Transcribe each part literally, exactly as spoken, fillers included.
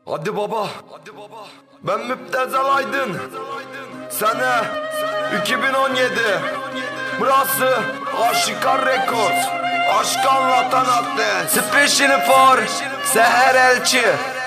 Hadi baba. Hadi baba. Ben Müptezel Aydın. Sene iki bin on yedi. Burası Aşikar Records. Aşk anlatan adlı. Special for Seher Elçi.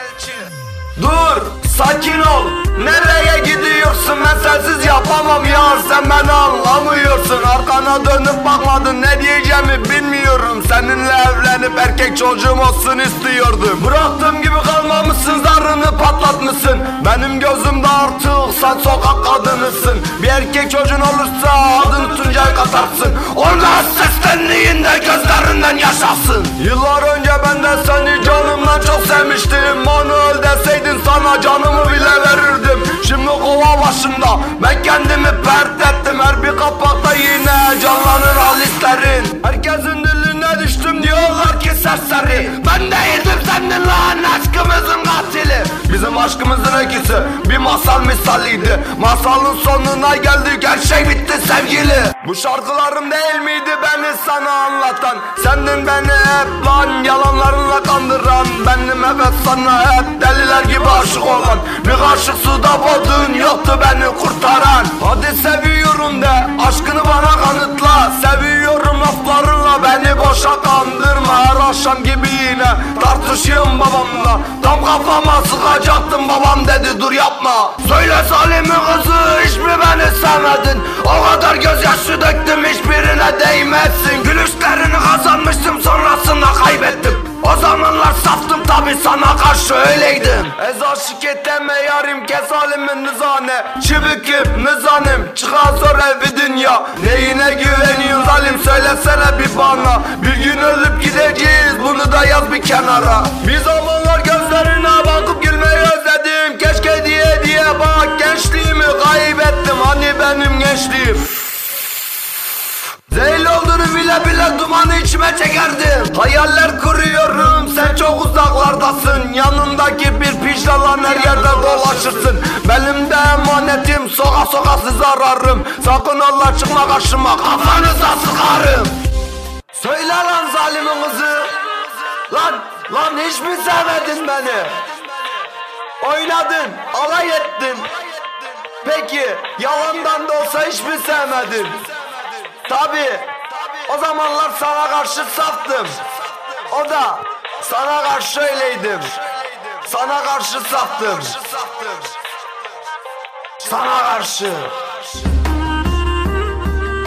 Dur, sakin ol. Nereye gidiyorsun? Ben sensiz yapamam yar. Sen beni anlamıyorsun. Arkana dönüp bakmadın, ne diyeceğimi bilmiyorum. Seninle evlenip erkek çocuğum olsun istiyordum. Bıraktığım gibi kalmamışsın, zarını patlatmışsın. Benim gözümde artık sen sokak kadınısın. Bir erkek çocuğun olursa adını Tuncay katarsın. Ondan seslendiğinde gözlerinden yaşasın. Yıllar önce ben de seni canımdan çok sevmiştim. Onu öl deseydin sana canımı bile verirdim. Şimdi kova başında ben kendimi pert ettim. Her bir kapakta yine canlanır halislerin. Herkesin diline düştüm diyorlar ki serseri. Ben değildim senin lan aşkımızın katili. Bizim aşkımızın öyküsü bir masal misaliydi. Masalın sonuna geldik, her şey bitti sevgili. Bu şarkılarım değil miydi beni sana anlatan? Sendin beni hep lan yalanlarınla kandıran. Benim evet sana hep deliler gibi aşık olan. Bir kaşık suda boğdun, yoktu beni kurtaran. Hadi seviyorum de, aşkını bana kanıtla. Seviyorum laflarınla, beni boşa kandırma. Her akşam gibi yine tartışıyorum babamla. Tam kafama sıkacaktım, babam dedi dur yapma. Söyle Salim'in kızı, hiç mi beni sevmedin? O kadar gözyaşı döktüm, hiçbirine değmezsin. Gülüşlerini kazanmıştım, sonrasında kaybettim. O zamanlar saftım tabi, sana karşı öyleydim. Ez aşık eteme yarim, kes halimin nizane. Çibüküm nizanim, çıkar zor evi dünya. Neyine güveniyorsun zalim, söylesene bir bana. Bir gün ölüp gideceğiz, bunu da yaz bir kenara. Bir zamanlar gözlerine bakıp gülmeyi özledim. Keşke diye diye bak, gençliğimi kaybettim. Hani benim gençliğim zehirli olduğunu bile bile dumanı içime çekerdim. Hayaller kuruyorum, sen çok uzaklardasın. Yanındaki bir pijlalan her yerde dolaşırsın. Benim de emanetim, soka soka sizi ararım. Sakın Allah çıkma karşıma, kafanıza sıkarım. Söyle lan zalimin kızı. Lan, lan hiç mi sevmedin beni? Oynadın, alay ettin. Peki, yalandan da olsa hiç mi sevmedin? Tabi, o zamanlar sana karşı saftım. O da sana karşı öyleydim. Sana karşı saftım. Sana karşı.